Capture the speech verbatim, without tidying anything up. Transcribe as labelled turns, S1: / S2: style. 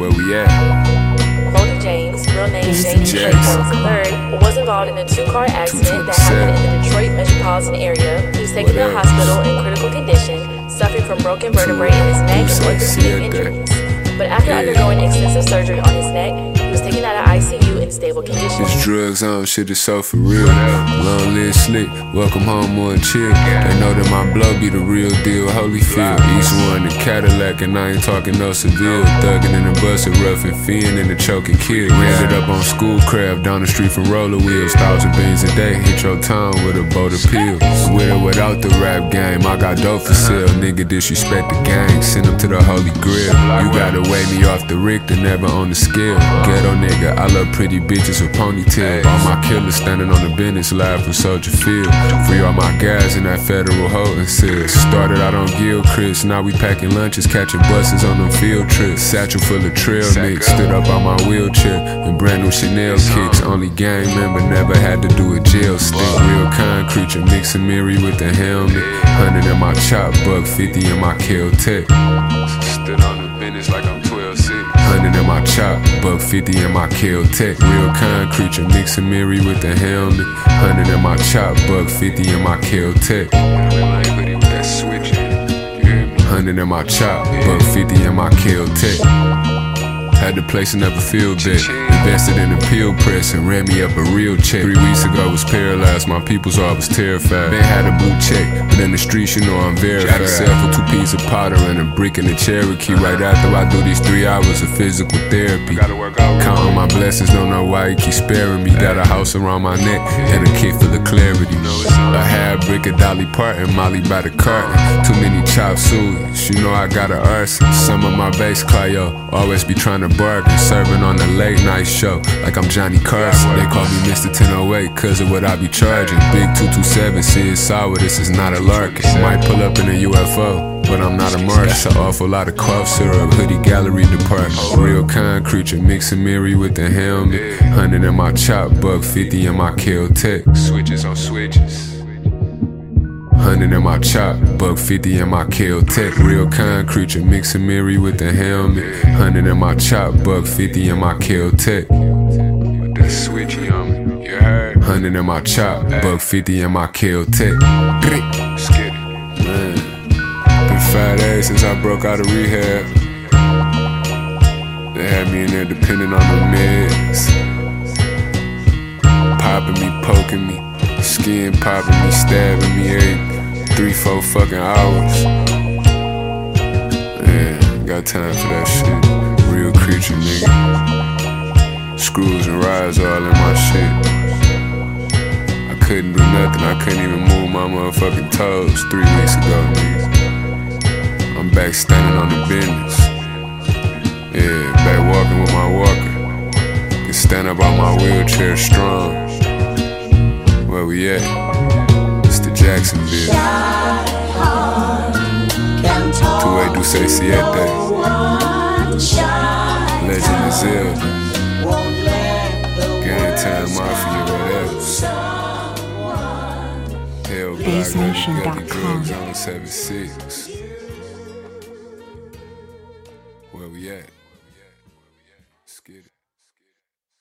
S1: Where we at?
S2: Brody James, real name James Clay Jones the third, was involved in a two-car accident that happened in the Detroit metropolitan area. He was taken to the hospital in critical condition, suffering from broken vertebrae in his neck and orthopedic injuries. But after yeah. undergoing extensive surgery on his neck, he was taken out of I C U in stable condition.
S1: This drugs on, shit is so for real. Long live slick, welcome home more and chill. They know that my blow be the real deal, Holyfield. East one, the Cadillac, and I ain't talking no Seville. Thuggin' in the bus, a rough and fiend in the choking kid. Ran it up on Schoolcraft, down the street from roller wheels. Thousand beans a day, hit your town with a boat of pills. With or without the rap game, I got dope for sale. Nigga disrespect the gang, send him to the Holy Grail. You gotta weigh me off the Richter, never on the scale. Ghetto nigga, I love pretty bitches with ponytails. All my killers standing on the business, live from Soldier Field. Free all my guys in that federal holding cell. Started out on Gilchrist, now we packing lunches, catching buses on them field trips. Satchel full of trail mix, stood up on my wheelchair and brand new Chanel kicks. Only gang member, never had to do a jail stick. Real concrete, you mix a Miri with the helmet. Hundred in my chop, buck fifty in my Kel-Tec. Stood on the business like I'm twelve six. Hundred in my chop, buck fifty in my Kel-Tec. Real concrete, you mix a Miri with the helmet. Hundred in my chop, buck fifty in my Kel-Tec. Hundred in my chop, buck fifty in my Kel-Tec. Had the place and never feel bet. Invested in a pill press and ran me up a real check. Three weeks ago was paralyzed, my people's all was terrified. Then had a blue check, but in the streets you know I'm verified. Sell for two pieces of powder and a brick in the Cherokee. Right after I do these three hours of physical therapy. Counting my blessings, don't know why he keep sparing me. Got a house around my neck and a kid full of clarity. A half brick of Dolly Parton, Molly by the carton. Too many chop sueys, you know I got a arson. Some of my bass Clio, always be trying to bargain. Serving on the late night show like I'm Johnny Carson. They call me Mister ten oh eight cause of what I be charging. Big two two seven, see it's sour, this is not a larkin. Might pull up in a U F O, but I'm not a Martian. It's an awful lot of cough syrup, hoodie gallery department. Real concrete, you mix a Miri with the helmet. Hundred in my chop, buck fifty in my Kel-Tec. Switches on switches. Hundred in my chop, buck fifty in my Kel-Tec. Real concrete, you mix a Miri with the helmet. Hundred in my chop, buck fifty in my Kel-Tec. With that switchy on me, you heard? Hundred in my chop, buck fifty in my Kel-Tec. Let's get it, man. Been five days since I broke out of rehab. They had me in there depending on the meds. Popping me, poking me. Skin popping me, stabbing me every three, four fucking hours. Man, got time for that shit. Real creature, nigga. Screws and rods all in my shit. I couldn't do nothing, I couldn't even move my motherfucking toes three weeks ago, nigga. I'm back standing on the business. Yeah, back walking with my walker. Can stand up on my wheelchair strong. Where we at? It's the Jacksonville. Two-way do say siete. Legend of Zelda. Gang Time Mafia, whatever. Hell, Black Lady got the drugs on seven six.